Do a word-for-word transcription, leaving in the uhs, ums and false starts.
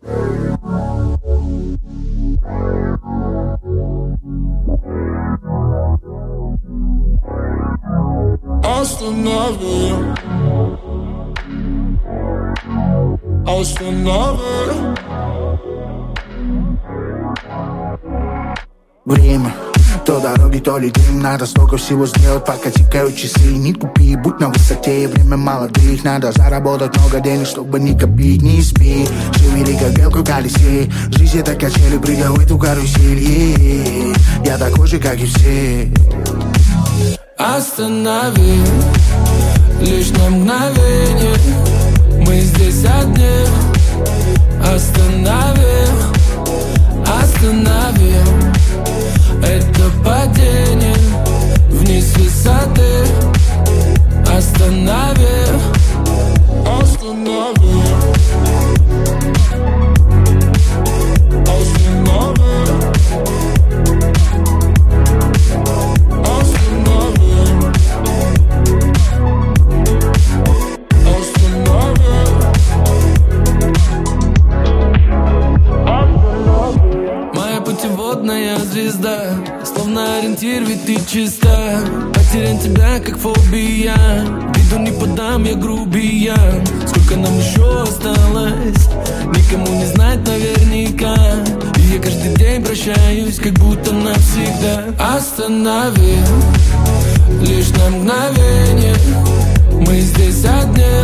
Останови, останови. Время, то дороги, то ли дым. Надо столько всего сделать, пока тикают часы. Не купи, будь на высоте, время молодых. Надо заработать много денег, чтобы не копить. Не спи, живи как белка в колесе. Жизнь это качели, прыгай в эту карусель, yeah. Я такой же, как и все. Останови, лишь на мгновение. Мы здесь одни. Останови, останови это падение вниз с высоты. Останови, останови, останови, останови, останови. Моя путеводная звезда, словно ориентир, ведь ты чиста. Потерян тебя, как фобия. Виду не подам, я грубия. Сколько нам еще осталось, никому не знать наверняка. И я каждый день прощаюсь, как будто навсегда. Останови, лишь на мгновение. Мы здесь одни.